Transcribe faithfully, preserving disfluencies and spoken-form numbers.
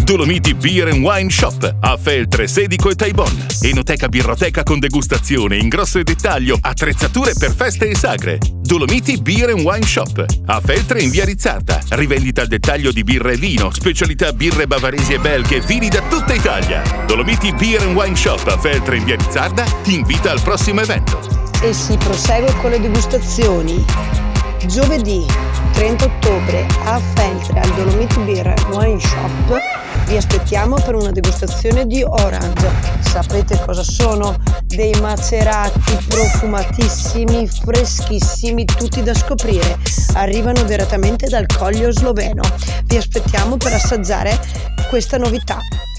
Dolomiti Beer and Wine Shop a Feltre, Sedico e Taibon. Enoteca birroteca con degustazione in grosso e dettaglio, attrezzature per feste e sagre. Dolomiti Beer and Wine Shop a Feltre in via Rizzarda. Rivendita al dettaglio di birra e vino, specialità birre bavaresi e belghe, vini da tutta Italia. Dolomiti Beer and Wine Shop a Feltre in via Rizzarda ti invita al prossimo evento. E si prosegue con le degustazioni. Giovedì trenta ottobre a Feltre al Dolomiti Beer and Wine Shop vi aspettiamo per una degustazione di Orange. Sapete cosa sono? Dei macerati profumatissimi, freschissimi, tutti da scoprire. Arrivano direttamente dal Coglio Sloveno. Vi aspettiamo per assaggiare questa novità.